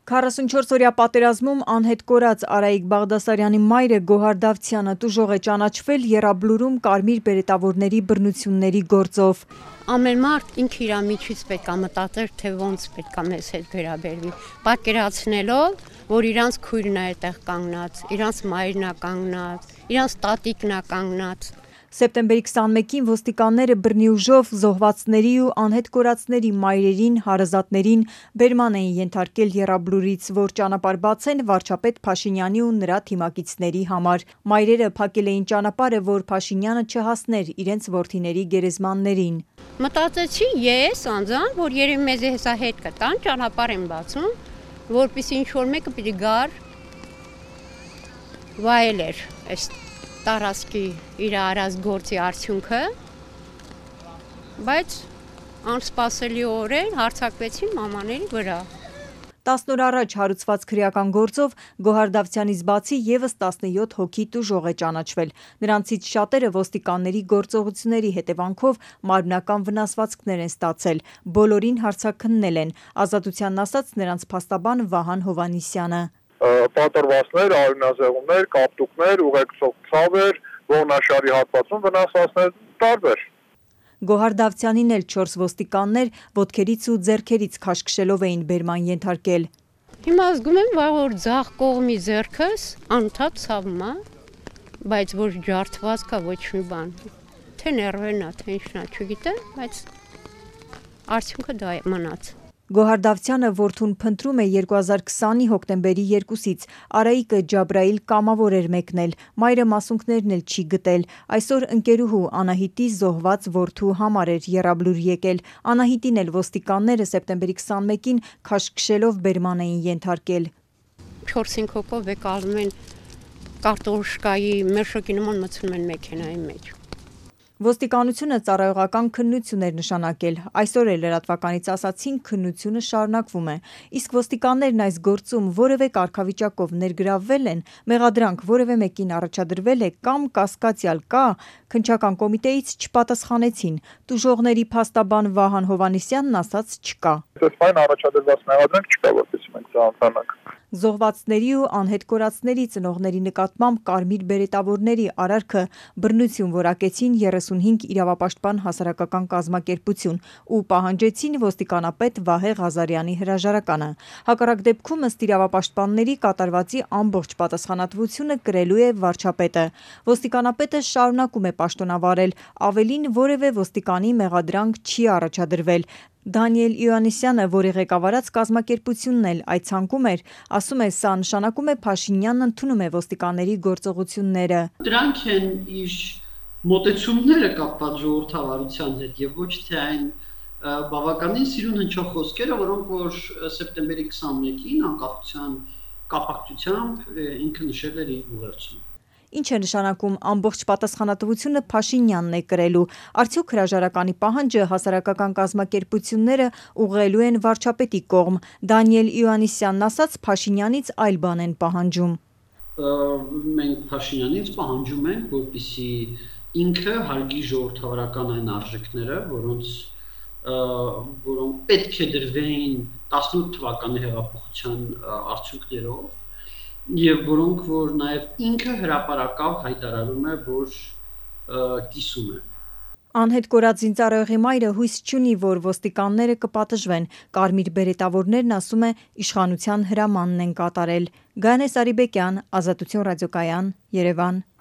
44-օրյա պատերազմում անհետ կորած Արայիկ Բաղդասարյանի մայրը Գոհար Դավթյանը տուժող է ճանաչվել Եռաբլուրում կարմիր բերետավորների բռնությունների գործով։ Ամեն մարդ ինքը իր միջից պետք է մտածեր, թե ոնց պետք է մեզ հետ վերաբերվի, պատկերացնելով, որ իրանց քույրն է այդտեղ կանգնած, իրանց մայրն է կանգնած, իրանց տատիկն է կանգնած։ Սեպտեմբերի 21-ին ոստիկանները բռնի ուժով զոհվածների ու անհետ կորածների մայրերին, հարազատներին բերման էին ենթարկել Եռաբլուրից, որ ճանապարհ բացեն վարչապետ Փաշինյանի ու նրա թիմակիցների համար։ Մայրերը փակել էին ճանապարհը, որ Փաշինյանը չհասներ իրենց որդիների գերեզմաններին։ Մտածեցի ես անձամբ, որ երևի մեզ հեսա հետ կտան, ճանապարհ են բացում, որպեսզի ինչ-որ մեկը պիտի գար վայելեր այս տարածքի իր արած գործի արդյունքը, բայց անսպասելիորեն հարձակվեցին մամաների վրա։ 10 օր առաջ հարուցված քրեական գործով Գոհար Դավթյանից բացի ևս 17 հոգի տուժող է ճանաչվել։ Նրանցից շատերը ոստիկանների գործողությունների հետևանքով մարմնական վնասվածքներ են ստացել։ Բոլորին հարցաքննել են։ Ազատությանն ասաց նրանց փաստաբան Վահան Հովհաննիսյանը։ Պատրվաստներ, արյունազեղումներ, կապտուկներ, ուղեկցող ցավեր, ողնաշարի հատվածում վնասվածքներ տարբեր։ Գոհար Դավթյանին էլ 4 ոստիկաններ ոտքերից ու ձեռքերից քաշքշելով էին բերման ենթարկել։ Հիմա զգում եմ, որ ձախ կողմի ձեռքս անընդհատ ցավում է, բայց որ ջարդված կա ոչ մի բան։ Թե ներվերն է, թե ինչն է, չգիտեմ, բայց արդյունքը դա է մնաց։ Գոհար Դավթյանը որդուն փնտրում է 2020-ի հոկտեմբերի 2-ից։ Արայիկը Ջաբրայիլ կամավոր էր մեկնել, մայրը մասունքներն էլ չի գտել։ Այսօր ընկերուհու Անահիտի զոհված որդու համար էր Եռաբլուր եկել։ Անահիտին էլ ոստիկանները սեպտեմբերի 21-ին քաշքշելով բերման էին ենթարկել։ 4-5 հոգով եկալում են կարտոշկայի մերշոկի նման մտցնում են մեքենայի մեջ։ Ոստիկանությունը ծառայողական քննություն էր նշանակել։ Այսօր էլ լրատվականից ասացին քննությունը շարունակվում է։ Իսկ ոստիկաններն այս գործում որևէ կարգավիճակով ներգրավվել են, մեղադրանք որևէ մեկին առաջադրվել է կամ կասկածյալ կա, քննչական կոմիտեից չպատասխանեցին։ Տուժողների փաստաբան Վահան Հովհաննիսյանն ասաց չկա։ Այս բան առաջադրված մեղադրանք չկա, որպեսզի մենք ծանոթանանք։ Զոհվածների ու անհետ կորածների ծնողների նկատմամբ կարմիր բերետավորների արարքը բռնություն որակեցին 35 իրավապաշտպան հասարակական կազմակերպություն ու պահանջեցին ոստիկանապետ Վահե Ղազարյանի հրաժարականը։ Հակառակ դեպքում ըստ իրավապաշտպանների կատարվածի ամբողջ պատասխանատվությունը կրելու է վարչապետը։ Ոստիկանապետը շարունակում է պաշտոնավարել, ավելին որևէ ոստիկանի մեղադրանք չի առաջադրվել։ Դանիել Իոաննիսյանը, որի ղեկավարած կազմակերպությունն էլ այդ ցանկում էր, ասում է, սա նշանակում է Փաշինյանն ընդունում է ոստիկանների գործողությունները։ Դրանք են իր մոտեցումները կապված ժողովրդավարության հետ եւ ոչ թե այն բավականին սիրուն հնչող խոսքերը, որոնք որ սեպտեմբերի 21-ին անկախության կապակցությամբ ինքը նշել էր իր ուղերձում։ Ինչ է նշանակում ամբողջ պատասխանատվությունը Փաշինյանն է կրելու։ Արդյոք հրաժարականի պահանջը հասարակական կազմակերպությունները ուղղելու են վարչապետի կողմ։ Դանիել Իոաննիսյանն ասաց, Փաշինյանից այլ բան են պահանջում։ Մենք Փաշինյանից պահանջում ենք, որպեսզի ինքը հարգի ժողովրդավարական այն արժեքները, որոնք պետք է դրվեին 18 թվականի հեղափոխության արդյունքներով եւ որոնք որ նաեւ ինքը հրապարակավ հայտարարում է, որ կիսում է։ Անհետ կորած զինծառայողի մայրը հույս չունի, որ ոստիկանները կպատժվեն։ Կարմիր բերետավորներն ասում է իշխանության հրամանն են կատարել։ Գայանե Սարիբեկյան, Ազատություն ռադիոկայան, Երևան։